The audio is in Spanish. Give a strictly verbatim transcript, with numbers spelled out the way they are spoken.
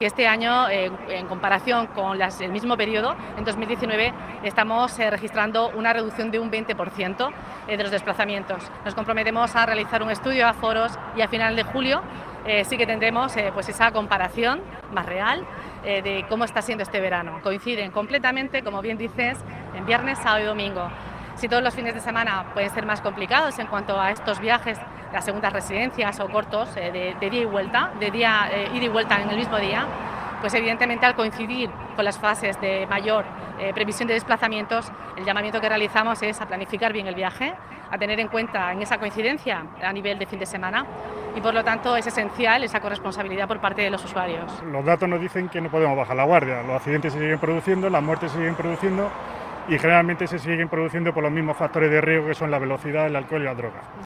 Este año, eh, en comparación con las, el mismo periodo, en dos mil diecinueve, estamos eh, registrando una reducción de un veinte por ciento eh, de los desplazamientos. Nos comprometemos a realizar un estudio a foros y a final de julio eh, sí que tendremos eh, pues esa comparación más real eh, de cómo está siendo este verano. Coinciden completamente, como bien dices, en viernes, sábado y domingo. Si todos los fines de semana pueden ser más complicados en cuanto a estos viajes, las segundas residencias o cortos eh, de, de día y vuelta, de día eh, ida y vuelta en el mismo día, pues evidentemente al coincidir con las fases de mayor eh, previsión de desplazamientos, el llamamiento que realizamos es a planificar bien el viaje, a tener en cuenta en esa coincidencia a nivel de fin de semana y por lo tanto es esencial esa corresponsabilidad por parte de los usuarios. Los datos nos dicen que no podemos bajar la guardia, los accidentes se siguen produciendo, las muertes se siguen produciendo y generalmente se siguen produciendo por los mismos factores de riesgo que son la velocidad, el alcohol y las drogas.